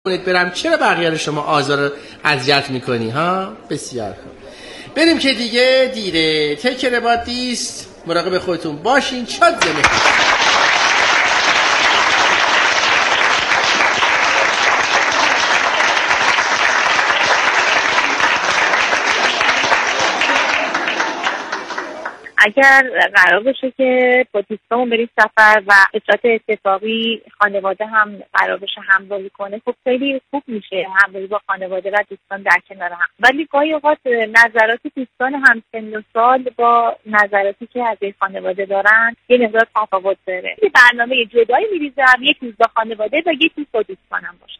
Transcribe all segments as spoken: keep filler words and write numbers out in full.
برم چرا بقیه رو شما آزار اذیت میکنی ها؟ بسیار خوب، بریم که دیگه دیره. تکر باد دیست، مراقب خودتون باشین. شاد زمین اگر قرار باشه که با دوستامون بریم سفر و اطلاعات اتفاقی خانواده هم قرار باشه همراهی کنه، خب خیلی خوب میشه همراهی با خانواده و دوستان در کنار هم. ولی گاهی اوقات نظرات دوستان همسن و سال با نظراتی که از این خانواده دارن یه مقدار تفاوت داره. یه برنامه جدایی میریزم، یک روز با خانواده و یک روز با دوستانم باشه.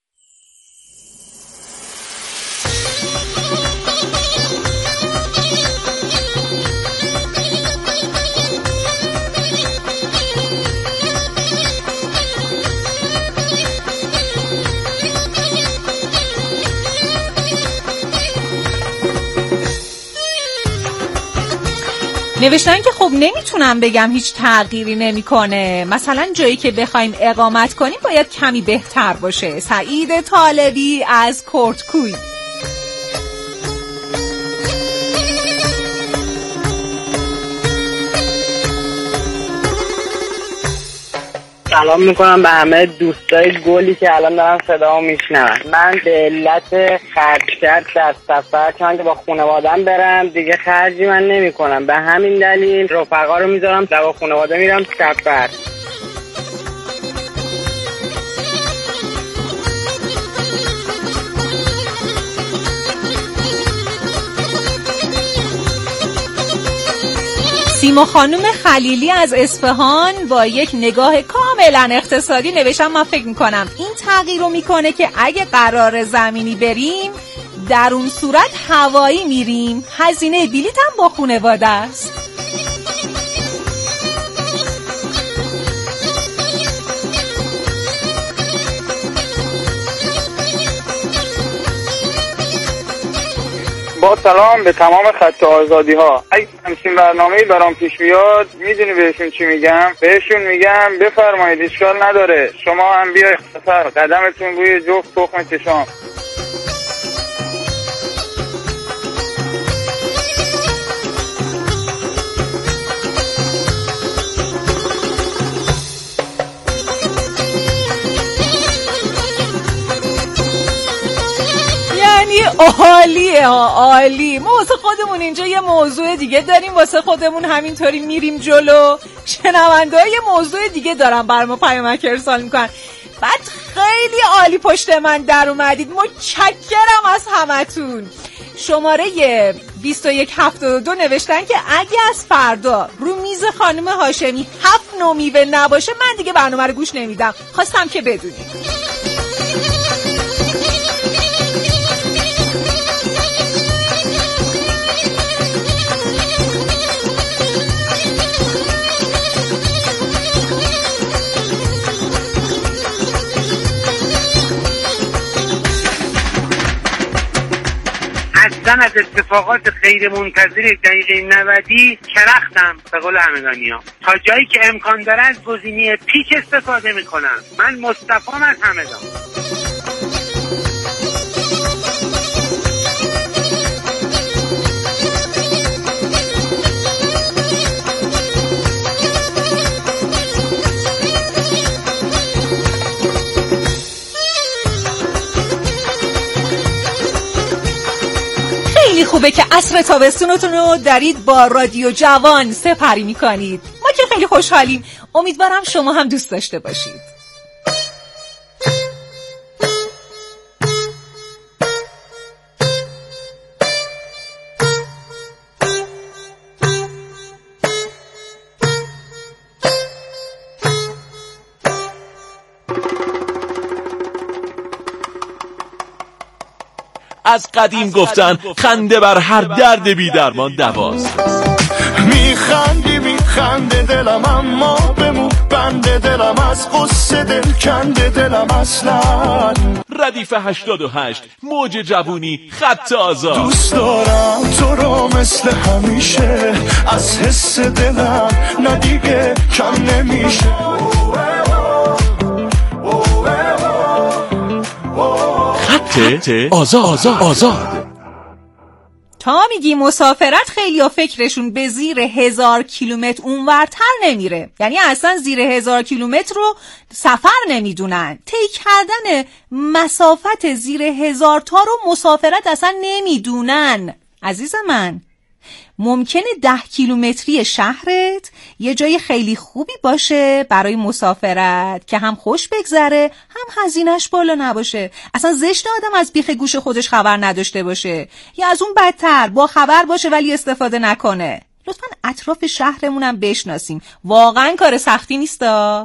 نوشتن که خب نمیتونم بگم هیچ تغییری نمیکنه، مثلا جایی که بخوایم اقامت کنیم باید کمی بهتر باشه. سعید طالبی از کرتکوی. سلام میکنم به همه دوستای گلی که الان دارن صدامو میشنون. من به علت خرج کرد در سفر، چون که با خانواده‌ام برم دیگه خرجی من نمیکنم، به همین دلیل رفقا رو میذارم و با خانواده میرم سفر. سیما خانم خلیلی از اصفهان با یک نگاه کاملا اقتصادی نوشتم من فکر میکنم این تغییر رو میکنه که اگه قرار زمینی بریم در اون صورت هوایی میریم، هزینه بلیط هم با خانواده است. با سلام به تمام خط آزادی ها. اگه همچین برنامه‌ای برام پیش بیاد میدونی بهشون چی میگم؟ بهشون میگم بفرمایید اشکال نداره، شما هم بیاید سفر، قدمتون روی جفت تخم چشام. عالیه ها، عالی. ما واسه خودمون اینجا یه موضوع دیگه داریم، واسه خودمون همینطوری میریم جلو. شنونده‌ها یه موضوع دیگه دارم بر ما پیامک ارسال میکنن. بعد خیلی عالی پشت من در اومدید، متشکرم از همتون. شماره بیست و یک هفتاد و دو نوشتن که اگه از فردا رو میز خانم هاشمی هفت نوع میوه نباشه من دیگه برنامه رو گوش نمیدم. خواستم که بدونید. اصلا از اتفاقات غیر منتظره دقیقه نودی کرختم به قول همگانی ها. تا جایی که امکان داره از گزینه پیک استفاده میکنم. من مصطفیم از همدان. خوبه که عصر تابستونتون رو دارید با رادیو جوان سپری میکنید. ما که خیلی خوشحالیم، امیدوارم شما هم دوست داشته باشید. از قدیم گفتن خنده بر هر درد بی درمان دواست. میخندی میخنده دلم اما بمو بنده دلم، از قصه دل کنده دلم اصلا. ردیف هشتاد و هشت موج جوونی خط آزاد. دوست دارم تو رو مثل همیشه، از حس دلم ندیگه کم نمیشه. خط آزاد آزاد آزاد. تا میگی مسافرت، خیلی ها فکرشون به زیر هزار کیلومتر اونورتر نمیره، یعنی اصلا زیر هزار کیلومتر رو سفر نمیدونن. طی کردن مسافت زیر هزار تا رو مسافرت اصلا نمیدونن. عزیز من، ممکنه ده کیلومتری شهرت یه جای خیلی خوبی باشه برای مسافرت که هم خوش بگذره هم هزینه‌اش بالا نباشه. اصلا زشت آدم از بیخ گوش خودش خبر نداشته باشه، یا از اون بدتر با خبر باشه ولی استفاده نکنه. لطفاً اطراف شهرمونم بشناسیم، واقعاً کار سختی نیستا.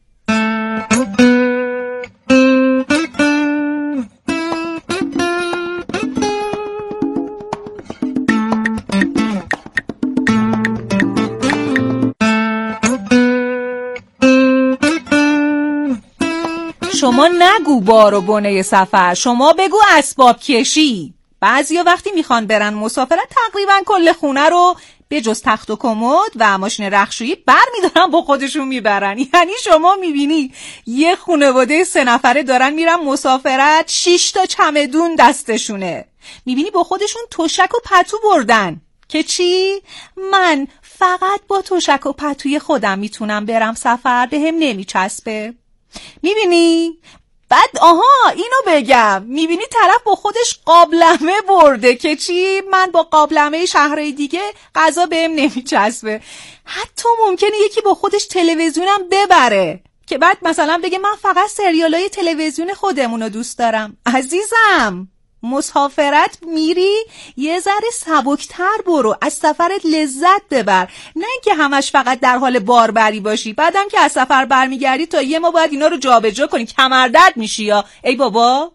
شما نگو بار و بنه سفر، شما بگو اسباب کشی. بعضیا وقتی میخوان برن مسافرت تقریبا کل خونه رو به جز تخت و کمد و ماشین رختشویی بر میدارن با خودشون میبرن. یعنی شما میبینی یه خانواده سه نفره دارن میرن مسافرت، شش تا چمدون دستشونه. میبینی با خودشون تشک و پتو بردن که چی؟ من فقط با تشک و پتوی خودم میتونم برم سفر، به هم نمیچسبه. میبینی؟ بعد آها اینو بگم، میبینی طرف با خودش قابلمه برده که چی؟ من با قابلمه شهرهای دیگه غذا بهم نمیچسبه. حتی ممکنه یکی با خودش تلویزیونم ببره که بعد مثلا بگه من فقط سریالای تلویزیون خودمونو دوست دارم. عزیزم، مسافرت میری یه ذره سبکتر برو، از سفرت لذت ببر، نه اینکه همش فقط در حال باربری باشی. بعدم که از سفر برمیگردی تا یه ما باید اینا رو جابجا کنی، کمردرد میشی. یا ای بابا.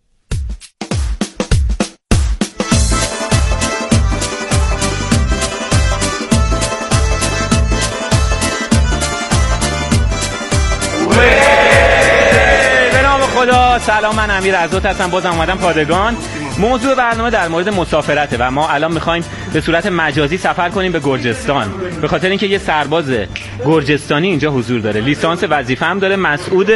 خدا سلام، من امیر عزت هستم، بازم اومدم پادگان. موضوع برنامه در مورد مسافرته و ما الان میخوایم به صورت مجازی سفر کنیم به گرجستان، به خاطر اینکه یه سرباز گرجستانی اینجا حضور داره، لیسانس وظیفه هم داره، مسعود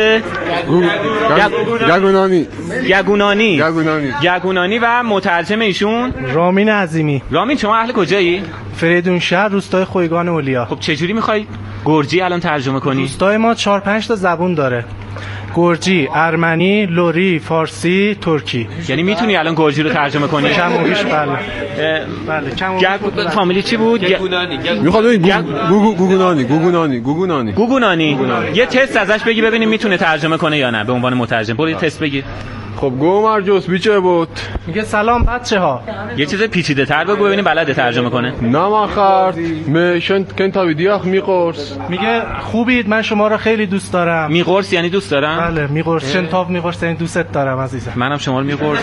گگونانی گگونانی گگونانی گگونانی و مترجم ایشون رامین عظیمی. رامین، شما اهل کجایی؟ فریدون شهر، روستای خویگان اولیا. خب چجوری میخوای گرجی الان ترجمه کنی؟ روستای ما چهار پنج تا زبون داره: گرجی، ارمنی، لری، فارسی، ترکی. یعنی میتونی الان گرجی رو ترجمه کنی؟ کم و بیش. بله بله کم و بیش. فامیلی چی بود؟ گگونانی میخواد گگونانی گگونانی گگونانی گگونانی. یه تست ازش بگی ببینیم میتونه ترجمه کنه یا نه به عنوان مترجم. برو یه تست بگی. خب گو مرجوس بیچه بود. میگه سلام بچه ها. یه چیز پیچیده تر بگو ببینیم بلده ترجمه کنه. نمخرد میشن کن تاویدیاخ میقرس. میگه خوبید، من شما رو خیلی دوست دارم. میقرس یعنی دوست دارم؟ بله میقرس. شنتاو میقرس یعنی دوستت دارم عزیزم. منم شما رو میقرس.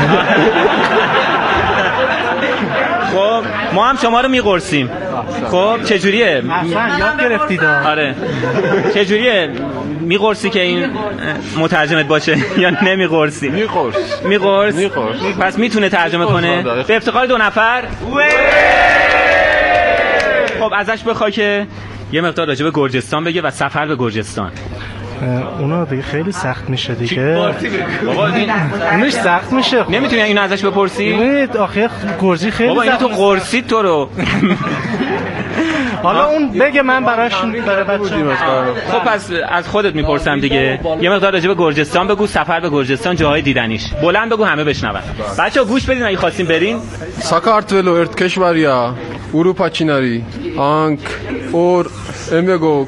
خب ما هم شما رو میقرسیم. خب چجوریه؟ اصلا یاد گرفتید. آره. چجوریه؟ میقرسی که این مترجمت باشه یا نمیقرسی؟ میقرس. میقرس. میقرس. پس میتونه ترجمه کنه. به افتخار دو نفر. خب ازش بخوای که یه مقدار راجع به گرجستان بگه و سفر به گرجستان. اونا دیگه خیلی سخت میشه دیگه. بابا اونش سخت میشه. نمیتونی اینو ازش بپرسی؟ ببینید آخه گرجی خیلی بابا اینو تو قرصید تو رو. حالا اون بگه من براش برای بچه‌ها. خب پس از خودت میپرسم دیگه. یه مقدار راجع به گرجستان بگو، سفر به گرجستان، جاهای دیدنیش. بلند بگو همه بشنون. بچه‌ها گوش بدین اگه خواستین برین. ساکارتولو ارت کشوریا اروپا چیناری آنک اور امگوک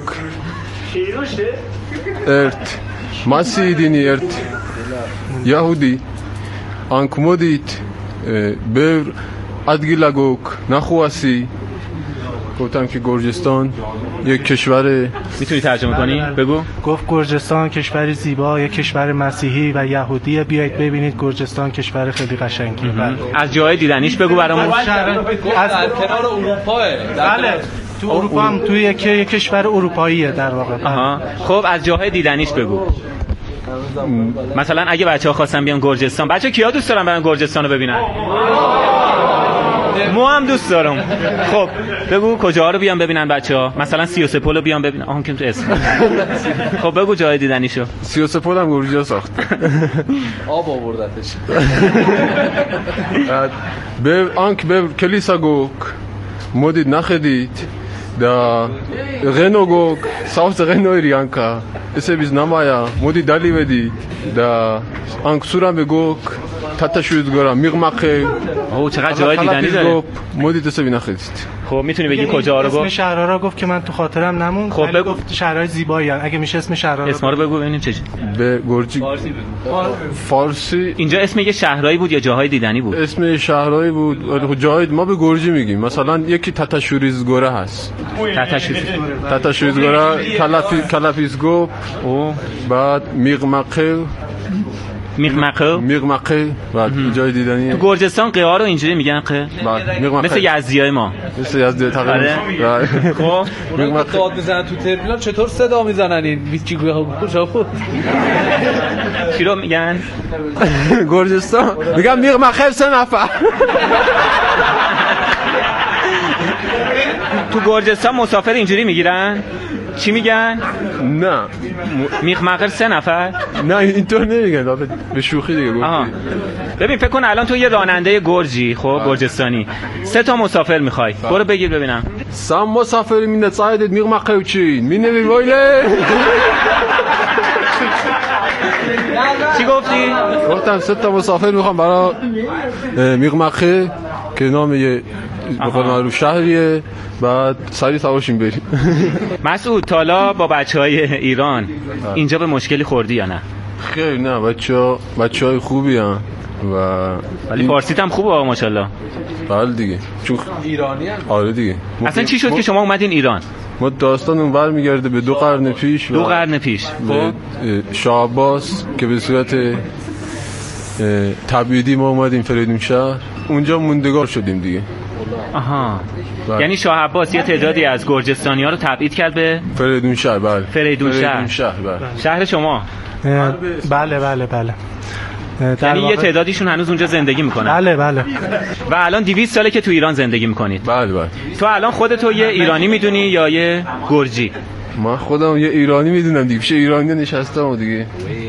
ارت مسیدینی ارت یهودی آنک مودیت بر ادگیلاگوک نخواسی. گفتم که گرجستان یک کشور. میتونی ترجمه کنی؟ بگو. گفت گرجستان کشوری زیبا، یک کشور مسیحی و یهودیه، بیایید ببینید گرجستان کشور خیلی قشنگی. از جای دیدنیش بگو برامون. از کنار اروپا. بله تو اروپا هم توی یک کشور اروپاییه در واقع. آها. خب از جاهای دیدنیش بگو. مثلا اگه بچه‌ها خواستن بیان گرجستان، بچه‌ها کیا دوست دارن برن گرجستان رو ببینن؟ مو هم دوست دارم. خب بگو کجاها رو بیان ببینن بچه‌ها؟ مثلا سی و سه پل رو بیان ببینن. آها که تو اسم. خب بگو جای دیدنیشو. سی و سه پل هم گرجی‌ها ساخت. آب آوردتش. به آنک به کلیسا گوک مودید نخدید دا غنو گوک ساوس غنو ریانکا اسه بیز نمایا مودی دلی بدی دا آنک سورم به گوک تاتا شویدگارا میغمقه اوه چقدر جای دیدنی داره. مودی دسته بی نخدید. خب میتونی بگی کجا رو گفت؟ اسم شهرها رو گفت که من تو خاطرم نمون. خب بگو. گفت شهرهای زیبایی هستن. اگه میشه اسم شهرها اسما رو بگو ببینیم چه به گرجی فارسی بگو. فارسی. اینجا اسم یه شهرایی بود یا جاهای دیدنی بود؟ اسم شهرایی بود. جای ما به گرجی میگیم. مثلا یکی تاتاشوریزگوره هست. تاتاشوریزگوره. تاتاشوریزگوره کلافی کلافیزگو او بعد میغمقه میغمقه میغمقه بعد جای دیدنی. تو گرجستان قه رو اینجوری میگن قه؟ مثل یزدیای ما. مثل یزدی تقریبا. خب میغمقه داد میزنن تو ترمینال چطور صدا میزنن این ویچی کجا بود؟ چی رو میگن؟ گرجستان میگم میغمقه سه نفر. تو گرجستان مسافر اینجوری میگیرن؟ چی میگن؟ نه میغمقه سه نفر؟ نه اینطور نمیگن به شوخی دیگه گفتی. ببین فکر کن الان تو یه راننده گرجی خب گرجستانی سه تا مسافر میخوای برو بگیر ببینم. سام مسافری مینه سایدت میغمقه چین مینه ویله. چی گفتی؟ گفتم سه تا مسافر میخوام برای میغمقه که نام یه بقول معروف شهریه بعد سری سوارشیم بریم. مسعود تالا با بچهای ایران اینجا به مشکلی خوردی یا نه؟ خیر نه بچه‌ها بچهای خوبی ان و ولی فارسیت هم خوبه آقا ماشاءالله. بله دیگه چون ایرانی ان. آره دیگه. اصلا چی شد که شما اومدین ایران؟ ما داستان اون برمیگرده به دو قرن پیش. دو قرن پیش. خب شاه عباس که به صورت تبعیدی ما اومدیم فریدون شهر اونجا موندگار شدیم دیگه. آها بله. یعنی شاه عباس یه تعدادی از گرجستانی‌ها رو تبعید کرد به فریدون شهر. بله فریدون شهر. شهر بله. شهر شما؟ بله بله بله. یعنی یه تعدادیشون هنوز اونجا زندگی میکنن؟ بله بله. و الان دویست ساله که تو ایران زندگی میکنید؟ بله بله. تو الان خودتو یه ایرانی میدونی یا یه گرجی؟ من خودم یه ایرانی میدونم دیگه. پیش ایرانی نشستم دیگه.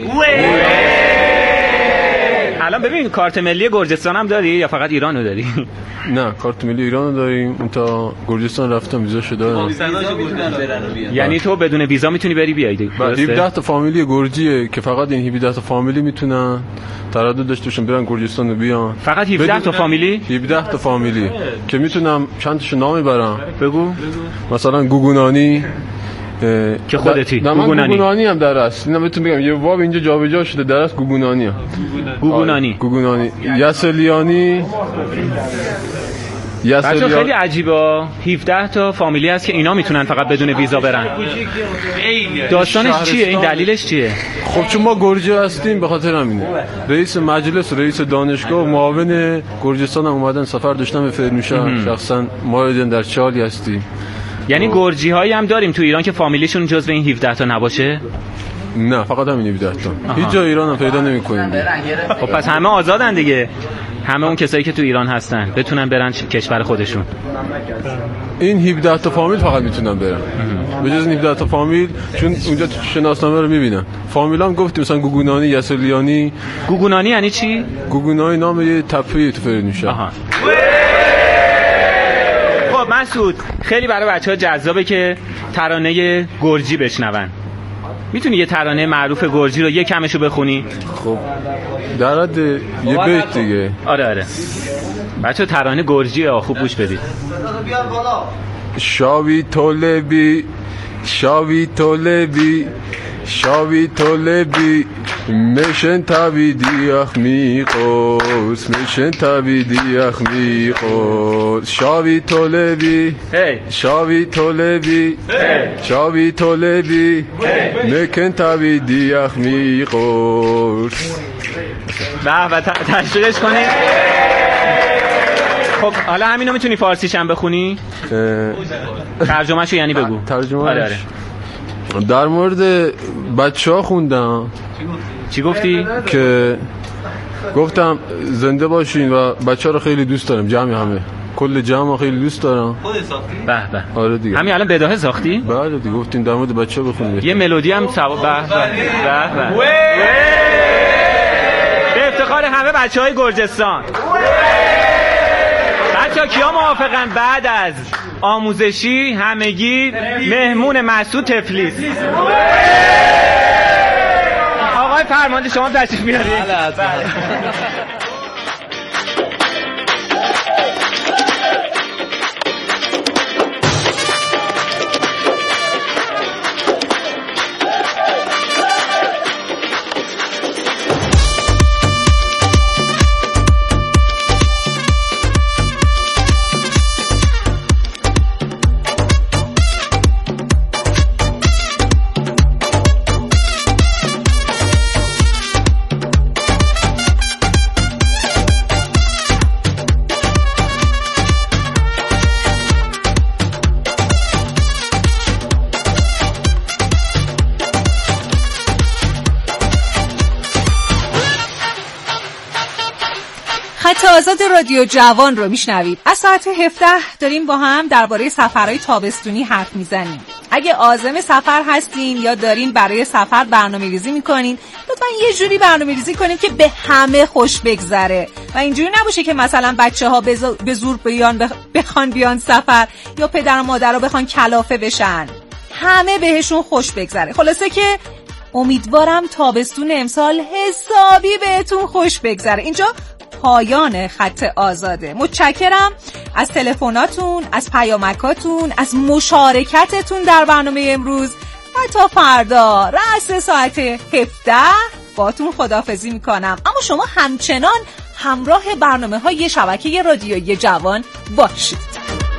الان ببین کارت ملی گرجستان هم داری یا فقط ایرانو داری؟ نه کارت ملی ایرانو داریم. اون تا گرجستان رفتم ویزا شده. یعنی تو بدون ویزا میتونی بری بیای دیگه. هفده تا فامیلی گرجیه که فقط این هفده تا فامیلی میتونن تردد داشته باشن برن گرجستان رو بیان. فقط هفده تا فامیلی؟ هفده تا فامیلی که میتونم چند تاشو نام ببرم. بگو. مثلا گوگونانی که خودتی گوگونانی. گوگونانی هم در است. اینا بهتون بگم یه واب اینجا جابجا شده در است گوگونانی. گوگونانی. گوگونانی. یاسلیانی. بچه خیلی عجیبه. هفده تا فامیلی هست که اینا میتونن فقط بدون ویزا برن. داستانش چیه؟ این دلیلش چیه؟ خب چون ما گرجی هستیم به خاطر همینه. رئیس مجلس رئیس دانشگاه معاون گرجستان هم اومدن سفر داشتن به فرنوشهر. شخصا ما در چالی هستیم. یعنی گرجی هایی هم داریم تو ایران که فامیلیشون جزو این هفده تا نباشه؟ نه فقط همین هفده تا. هیچ جا ایران هم پیدا نمی‌کنیم. خب پس همه آزادن دیگه. همه اون کسایی که تو ایران هستن بتونن برن کشور خودشون. این هفده تا فامیل فقط میتونن برن. به جز این هفده تا فامیل چون اونجا شناسنامه رو میبینن. فامیلام گفتیم مثلا گوگونانی، یاسلیانی. گوگونانی یعنی چی؟ گوگونانی نام یه تپه‌ای تو فرنوشهر. آها. خب مسعود خیلی برای بچه‌ها جذابه که ترانه گرجی بشنون. میتونی یه ترانه معروف گرجی رو یه کمشو بخونی؟ خب در حد یه بیت دیگه. آره آره بچه ترانه گرجی ها خوب گوش بدید. شاوی طلبی شاوی طلبی شاوی طلبی میشن تابیدی اخمی قوس میشن تابیدی اخمی قوس شاوی طلبی شاوی طلبی شاوی طلبی میکن تابیدی اخمی قوس. به و تشویقش کنید. خب حالا همینو میتونی فارسیش هم بخونی؟ ترجمهشو یعنی بگو. ترجمهش آره آره. در مورد بچه ها خوندم. چی گفتی؟ که گفتم زنده باشین و بچه ها رو خیلی دوست دارم جمعی همه. کل جمع خیلی دوست دارم. خودت ساختی؟ به به. آره دیگه. همین الان بداهه ساختی؟ بله دیگه گفتیم در مورد بچه‌ها بخونیم. یه ملودی هم سوا به به به. به افتخار همه بچهای گرجستان. بچه‌ها کیا موافقن بعد از آموزشی همگی مهمون مسعود تفلیس؟ آقای فرمانده شما تشریف بیارید. بله. خط آزاد رادیو جوان رو میشنوید. از ساعت هفده داریم با هم درباره سفرهای تابستونی حرف میزنیم. اگه عازم سفر هستین یا دارین برای سفر برنامه‌ریزی میکنین، لطفاً یه جوری برنامه‌ریزی کنین که به همه خوش بگذره و اینجوری نباشه که مثلا بچه‌ها به زور بیان بخوان بیان سفر یا پدر و مادر رو بخوان کلافه بشن. همه بهشون خوش بگذره. خلاصه که امیدوارم تابستون امسال حسابی بهتون خوش بگذره. اینجا پایان خط آزاده. متشکرم از تلفناتون، از پیامکاتون، از مشارکتتون در برنامه امروز و تا فردا رأس ساعت هفده باتون خداحافظی میکنم. اما شما همچنان همراه برنامه های شبکه رادیویی جوان باشید.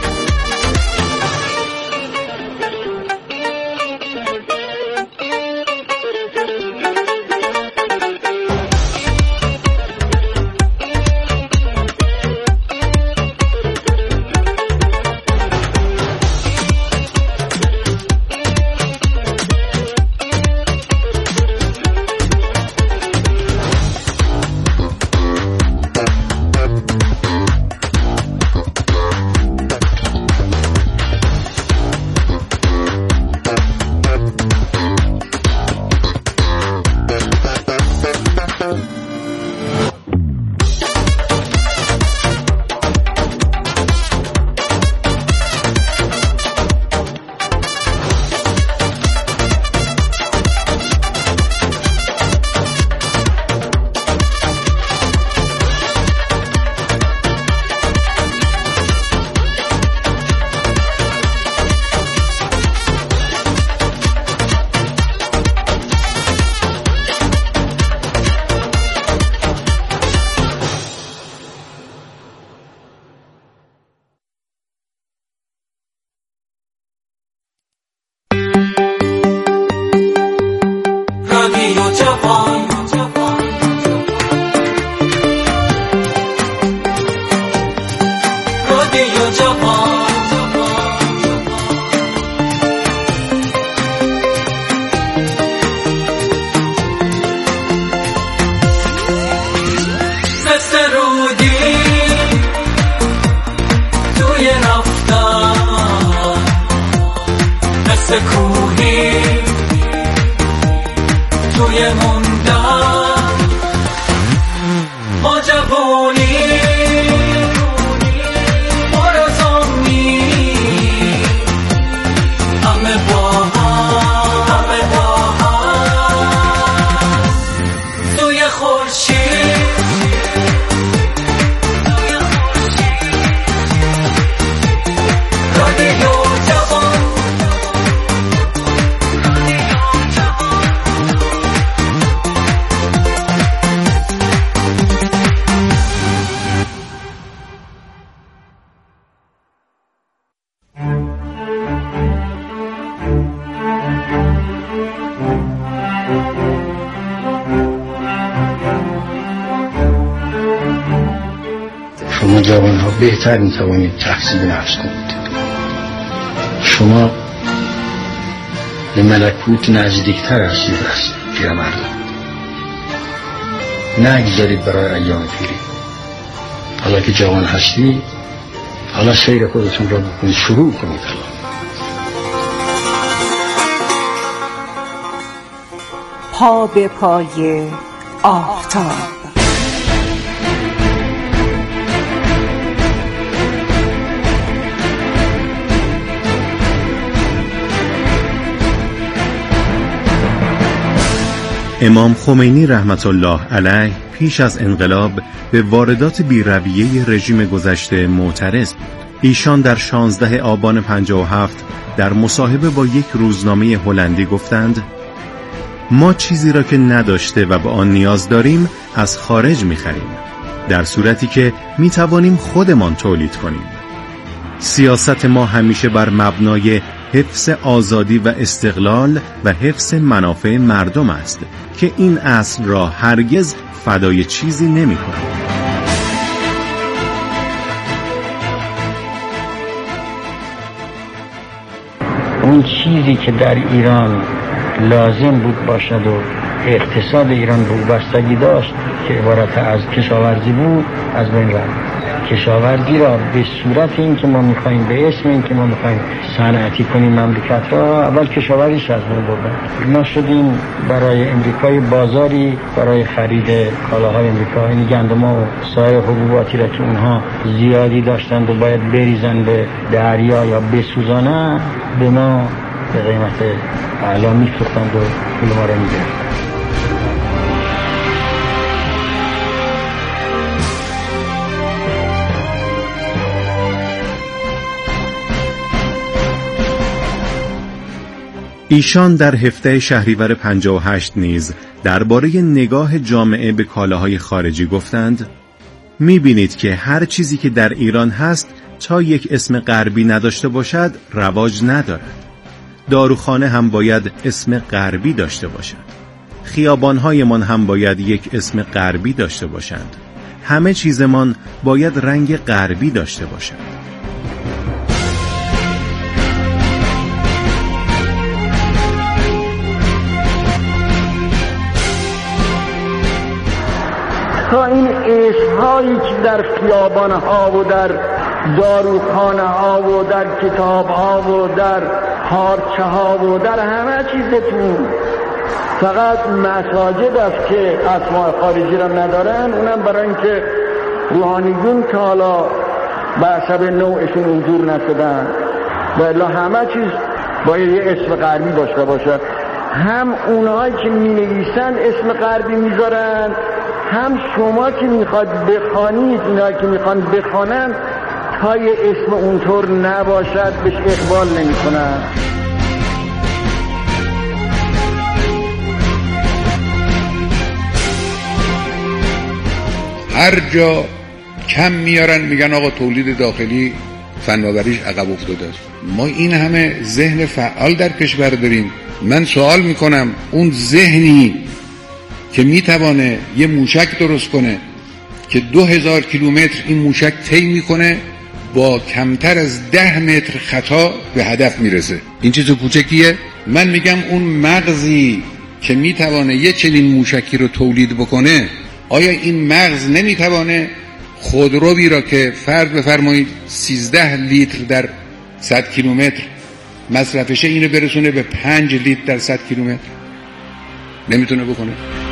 شما جوان ها بهتر می توانید تحصیل نفس کنید. شما به ملکوت نزدیکتر هستید از پیرمردان. نگذارید برای ایام پیری. حالا که جوان هستی حالا سیر خودتون را بکنید، شروع کنید. پا به پای آفتاب. امام خمینی رحمت الله علیه پیش از انقلاب به واردات بی‌رویه رژیم گذشته معترض بود. ایشان در شانزده آبان پنجاه و هفت در مصاحبه با یک روزنامه هلندی گفتند: ما چیزی را که نداشته و به آن نیاز داریم از خارج می‌خریم، در صورتی که می‌توانیم خودمان تولید کنیم. سیاست ما همیشه بر مبنای حفظ آزادی و استقلال و حفظ منافع مردم است که این اصل را هرگز فدای چیزی نمی‌کنیم. اون چیزی که در ایران لازم بود باشد و اقتصاد ایران رو بستگی داشت که عبارت از کشاورزی بود از بین رفت. کشاورزی را به صورت این که ما میخواییم، به اسم این که ما میخواییم صنعتی کنیم مملکت را، اول کشاورزیش از بین بردن. ما شدیم برای امریکای بازاری برای خرید کالاهای امریکا، یعنی گندم و سایر حبوباتی را که اونها زیادی داشتند و باید بریزن به دریا یا بسوزانن، به ما به قیمت اعلا میفروختند و پول ما را میگرفتند. ایشان در هفده شهریور پنجاه و هشت نیز درباره نگاه جامعه به کالاهای خارجی گفتند: می‌بینید که هر چیزی که در ایران هست تا یک اسم غربی نداشته باشد رواج ندارد. داروخانه هم باید اسم غربی داشته باشد. خیابان‌هایمان هم باید یک اسم غربی داشته باشند. همه چیزمان باید رنگ غربی داشته باشد. تا این عشق‌هایی که در خیابان‌ها و در داروخانه‌ها و در کتاب‌ها و در پارچه‌ها و در همه چیزتون فقط مساجد است که اسماء خارجی را ندارن، اونم برای اینکه روحانیون که حالا به حسب نوعشون اونجور نشدن، ولی همه چیز باید یه اسم غربی داشته باشه. هم اونهایی که می‌نویسن اسم غربی میذارن، هم شما که میخواد بخوانید، اونهایی که میخوان بخوانن تا یه اسم اونطور نباشد بهش اقبال نمی کنن. هر جا کم میارن میگن آقا تولید داخلی فناوریش عقب افتاده است. ما این همه ذهن فعال در کشور داریم. من سوال میکنم اون ذهنی که میتوانه یه موشک درست کنه که دو هزار کیلومتر این موشک طی میکنه با کمتر از ده متر خطا به هدف میرسه، این چیز کوچکیه؟ من میگم اون مغزی که میتوانه یه چنین موشکی رو تولید بکنه، آیا این مغز نمیتوانه خودروی را که فرض بفرمایید سیزده لیتر در صد کیلومتر مصرفشه اینو برسونه به پنج لیتر در صد کیلومتر؟ نمیتونه بکنه.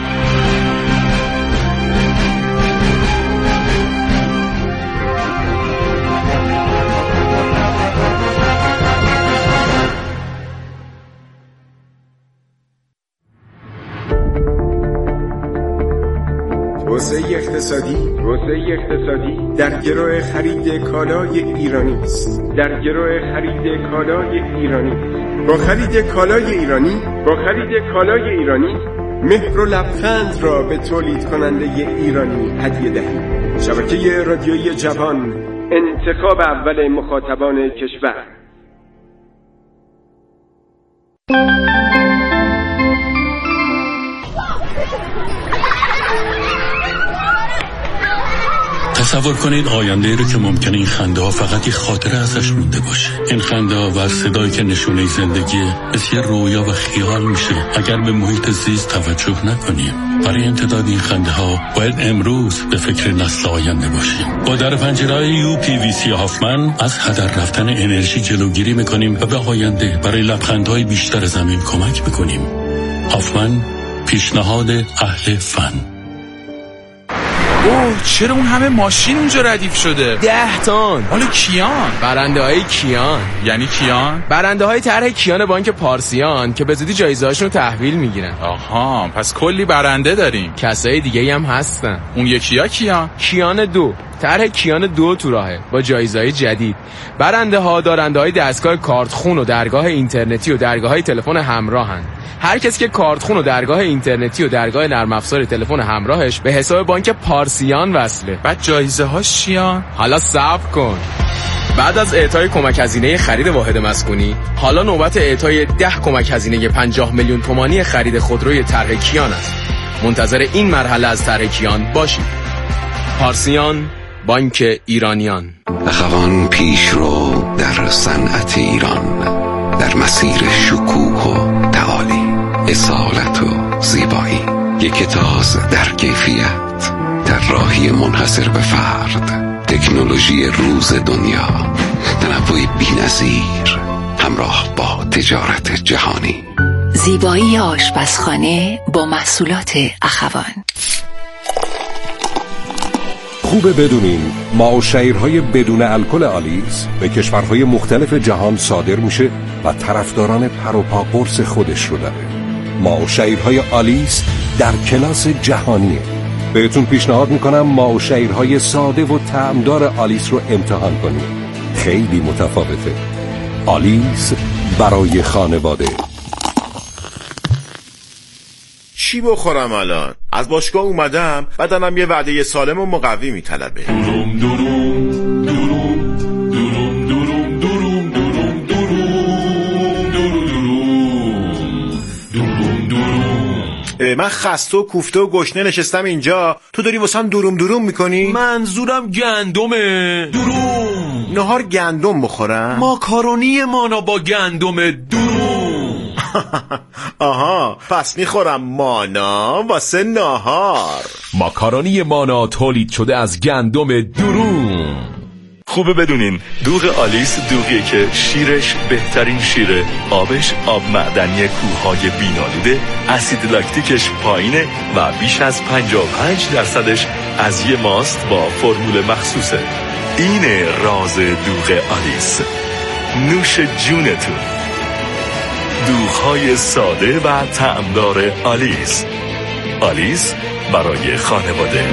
توسعه اقتصادی توسعه اقتصادی در گرو خرید کالای ایرانی است. در گرو خرید کالای ایرانی با خرید کالای ایرانی با خرید کالای ایرانی مهر و لبخند را به تولید کننده ایرانی هدیه دهید. شبکه رادیویی جوان، انتخاب اول مخاطبان کشور. تصور کنید آینده رو که ممکنه این خنده ها فقط یه خاطره ازش مونده باشه. این خنده ها و صدایی که نشونه زندگیه مثل یه رویا و خیال میشه اگر به محیط زیست توجه نکنیم. برای امتداد این خنده ها باید امروز به فکر نسل آینده باشیم. با در پنجره‌های یو پی وی سی هافمن از هدر رفتن انرژی جلوگیری میکنیم و به آینده برای لبخندهای بیشتر زمین کمک میکنیم. هافمن، پیشنهاد اهل فن. اوه چرا اون همه ماشین اونجا ردیف شده؟ ده تن. حالا کیان؟ برنده های کیان. یعنی کیان؟ برنده های طرح کیان بانک پارسیان که به زودی جایزه هاشون تحویل میگیرن. آها پس کلی برنده داریم. کسای دیگه هم هستن. اون یکی ها کیان؟ کیان دو. طرح کیان دو تو راهه با جایزه‌های جدید. برنده ها دارنده های دستگاه کارتخون و درگاه اینترنتی و درگاه های تلفن همراهن. هر کسی که کارتخون و درگاه اینترنتی و درگاه نرم افزار تلفن همراهش به حساب بانک پارسیان وصله. بعد جایزه هاش چیان؟ حالا صبر کن. بعد از اعطای کمک هزینه خرید واحد مسکونی، حالا نوبت اعطای ده کمک هزینه پنجاه میلیون تومانی خرید خودروی طرح کیان است. منتظر این مرحله از طرح کیان باشید. پارسیان، بانک ایرانیان. اخوان پیشرو در صنعت ایران، در مسیر شکوه و تعالی، اصالت و زیبایی، یک تاز در کیفیت، در راهی منحصر به فرد، تکنولوژی روز دنیا، تنوع بی‌نظیر همراه با تجارت جهانی. زیبایی آشپزخانه با محصولات اخوان. خوبه بدونین ماوشیرهای بدون الکل آلیس به کشورهای مختلف جهان صادر میشه و طرفداران پر و پا قرص خودش رو داره. ماوشیرهای آلیس در کلاس جهانیه. بهتون پیشنهاد میکنم ماوشیرهای ساده و طعمدار آلیس رو امتحان کنید. خیلی متفاوته. آلیس برای خانواده. چی بخورم الان؟ از باشگاه اومدم بدنم یه وعده سالم و مقوی میطلبه. دوروم دوروم دوروم دوروم دوروم دوروم دوروم دوروم دوروم دوروم. من خسته و کوفته و گشنه نشستم اینجا، تو داری واسم دوروم دوروم میکنی؟ منظورم گندمه. دوروم. نهار گندم بخورم؟ ماکارونی مانا با گندم. دوروم. آها پس میخورم مانا واسه نهار. ماکارونی مانا تولید شده از گندم دوروم. خوبه بدونین دوغ آلیس دوغیه که شیرش بهترین شیره، آبش آب معدنی کوههای بینالوده، اسید لاکتیکش پایینه و بیش از پنجاه و پنج درصدش از یه ماست با فرمول مخصوصه. اینه راز دوغ آلیس. نوش جونتون. دوغ‌های ساده و طعمدار آلیس. آلیس برای خانواده.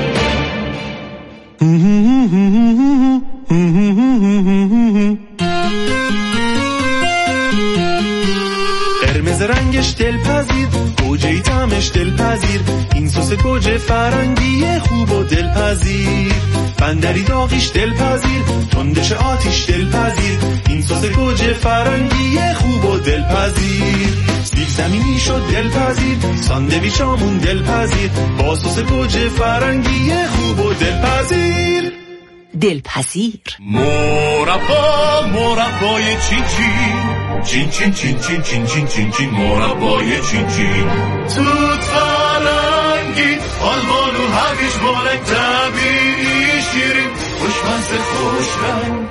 قرمز رنگش دلپذیر، گوجه طعمش دلپذیر، این سس گوجه فرنگی خوب و دلپذیر، بندری داغیش دلپذیر، تندش آتیش دلپذیر، این سس گوجه فرنگی خوب و دلپذیر، سیب زمینی شد دلپذیر، ساندویچامون دلپذیر، با سس گوجه فرنگی خوب و دلپذیر. دلپذیر. مربا مربای چین چین چین چین چین چین چین چین چین مربای چین چین توت فرنگی آلمانو هرگیش بالک طبیعی شیرین خوشمزه خوش رنگ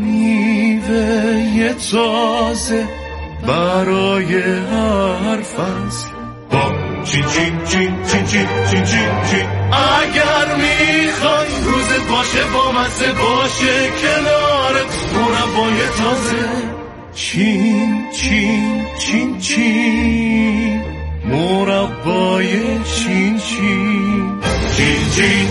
میوه تازه برای هر فصل با چین چین چین چین چین چین چین چین. اگر میخوای روزت باشه با مزه باشه کنارت مربای تازه چین چین چین چین مربای چین چین چین چین.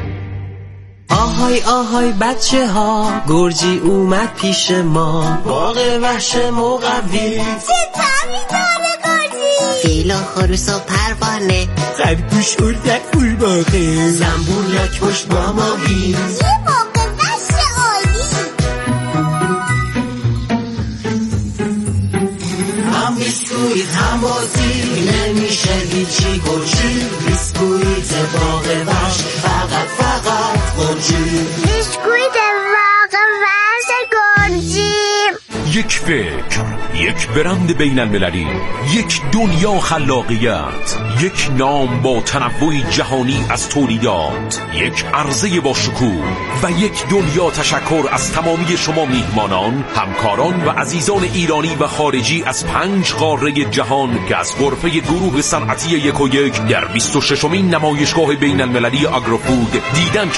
آهای آهای بچه ها گرجی اومد پیش ما، باغ وحش مقوی چه طعمی داره گرجی، فیل و خروس و پروانه، خرگوش اردک فول باغه، زنبور لاک پشت با ماهی، یه باغ وحش عالی. هم بیسکویت هم بازی نمیشه هیچی گرجی، بیسکویت باغ وحش فقط فقط گرجی. بیسکویت واقع فرش گرجی. یک فکر، یک برند بین المللی، یک دنیا خلاقیت، یک نام با تنوع جهانی از تولیدات، یک عرضه با شکوه و یک دنیا تشکر از تمامی شما میهمانان، همکاران و عزیزان ایرانی و خارجی از پنج قاره جهان که از غرفه گروه صنعتی یک و یک در بیست و ششمین نمایشگاه بین المللی آگروفود دیدن